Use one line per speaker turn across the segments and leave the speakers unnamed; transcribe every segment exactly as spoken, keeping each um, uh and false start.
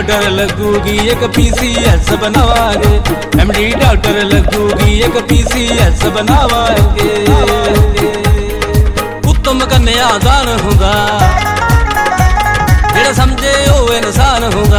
Doctor लगूगी एक PCS बनावांगे, एमडी डॉक्टर लगूगी एक पीसीएस बनावांगे। उत्तम कन्यादान हुंदा जेड़ा समझे ओ इंसान हुंदा,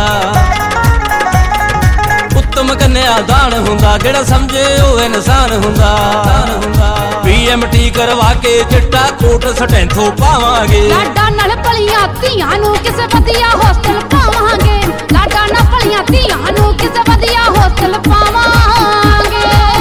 उत्तम कन्यादान हुंदा जेड़ा समझे ओ इंसान हुंदा। पीएमटी करवा के चिट्टा कोट सटैंथो पावांगे,
लाडा नाल भलियां धीआं नूं किसे वधिया होस्टल पावांगे, लाडा नाल भलियां धीआं नूं किसे वधिया होस्टल पावांगे।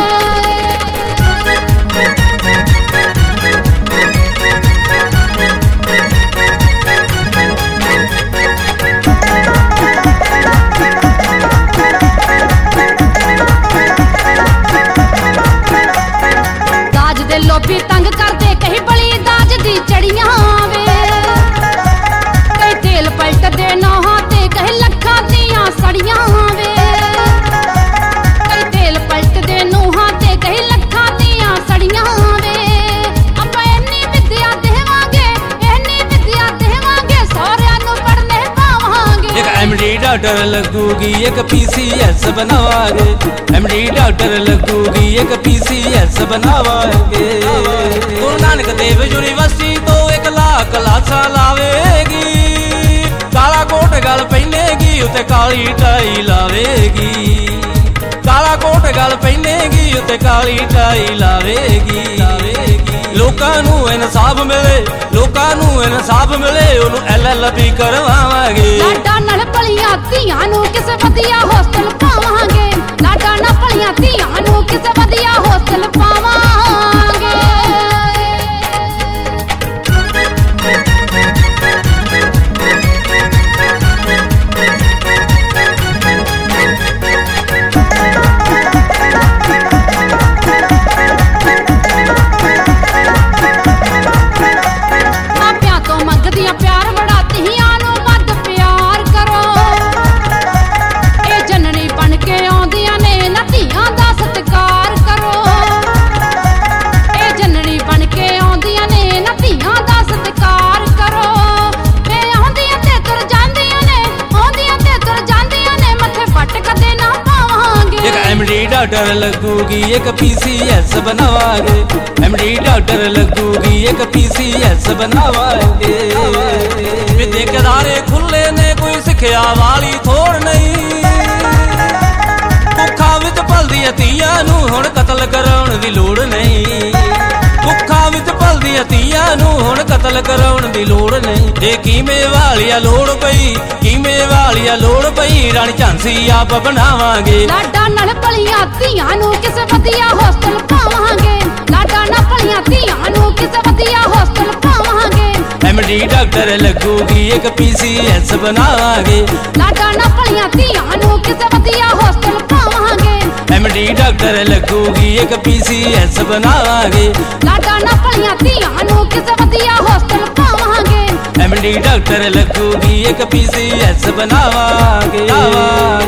दाज दे लोभी तंग करदे कहीं बली दाज दी चढ़ियां वे, कई तेल पलटदे नौहां ते कहीं लखां दियां सड़ियां वे, कई तेल पलटदे नौहां ते कहीं लखां दियां सड़ियां वे। आपां इन्नी विद्या देवांगे, इन्नी विद्या देवांगे, सौहरिਆਂ ਨੂੰ पढ़ने पावांगे।
एक एमडी डॉक्टर लगूगी एक पीसीएस बनावांगे, एमडी डॉक्टर लगूगी एक पीसीएस बनावांगे। गुरु नानक देव यूनिवर्सिटी तो एक लाख क्लासां लावेगी, काला कोट गल पहनेगी उते काली टाई लावेगी, काला कोट गल पहनेगी उते काली टाई लावेगी। लोकां नूं इंसाफ मिले, लोकां नूं इंसाफ मिले, ओनू एल एल बी करवावांगे।
लाडा नाल भलियां धीआं नूं किसे वधिया होस्टल पावांगे, लाडा नाल भलियां धीआं नूं किसे वधिया होस्टल पावांगे। मापियां तो मंगदियां प्यार बड़ा, धीआं नूं वध प्यार करो, ਇਹ ਜਨਨੀ ਬਣ ਕੇ ਆਉਂਦੀਆਂ ਨੇ ਨਾ ਧੀਆਂ ਦਾ ਸਤਿਕਾਰ ਕਰੋ, ਇਹ ਜਨਨੀ ਬਣ ਕੇ ਆਉਂਦੀਆਂ ਨੇ ਨਾ ਧੀਆਂ ਦਾ ਸਤਿਕਾਰ ਕਰੋ। ਇਹ ਆਉਂਦੀਆਂ ਤੇ ਤੁਰ ਜਾਂਦੀਆਂ ਨੇ, ਆਉਂਦੀਆਂ ਤੇ ਤੁਰ ਜਾਂਦੀਆਂ ਨੇ, ਮੱਥੇ ਫੱਟ ਕਦੇ ਨਾ ਪਾਵਾਂਗੇ।
एक एमडी डॉक्टर लगूगी एक पीसीएस बनावांगे, एमडी डॉक्टर लगूगी एक पीसीएस बनावांगे। विदेक अदारे खुले ने कोई सिखिया वाली थोड़ नहीं, भुੱਖਾਂ ਵਿੱਚ ਪਲਦੀਆਂ ਧੀਆਂ ਨੂੰ ਹੁਣ ਕਤਲ ਕਰਾਉਣ ਦੀ ਲੋੜ ਨਹੀਂ, ਭੁੱਖਾਂ ਵਿੱਚ ਪਲਦੀਆਂ ਧੀਆਂ ਨੂੰ ਹੁਣ ਕਤਲ ਕਰਾਉਣ ਦੀ ਲੋੜ ਨਹੀਂ। ਇਹ ਕੀਮੇ ਵਾਲੀਆ ਲੋੜ ਪਈ, ਕੀਮੇ ਵਾਲੀਆ ਲੋੜ ਪਈ, ਰਾਣੀ ਝਾਂਸੀ ਆਪ ਬਣਾਵਾਂਗੇ।
ਲਾਡਾ ਨਾਲ ਭਲੀਆਂ ਧੀਆਂ ਨੂੰ ਕਿਸੇ ਵਧੀਆ ਹੋਸਟਲ ਪਾਵਾਂਗੇ, ਲਾਡਾ ਨਾਲ ਭਲੀਆਂ ਧੀਆਂ ਨੂੰ ਕਿਸੇ ਵਧੀਆ ਹੋਸਟਲ ਪਾਵਾਂਗੇ।
एमडी डॉक्टर लगूगी एक पीसीएस बनावांगे,
ਲਾਡਾ ਨਾਲ ਭਲੀਆਂ ਧੀਆਂ ਨੂੰ ਕਿਸੇ ਵਧੀਆ ਹੋਸਟਲ ਪਾਵਾਂਗੇ।
एमडी डॉक्टर लगूगी एक पीसीएस बनावांगे,
ਲਾਡਾ ਨਾਲ ਭਲੀਆਂ ਧੀਆਂ ਨੂੰ ਕਿਸੇ ਵਧੀਆ ਹੋਸਟਲ ਪਾਵਾਂਗੇ।
एमडी डॉक्टर लगूगी एक पीसीएस बनावांगे।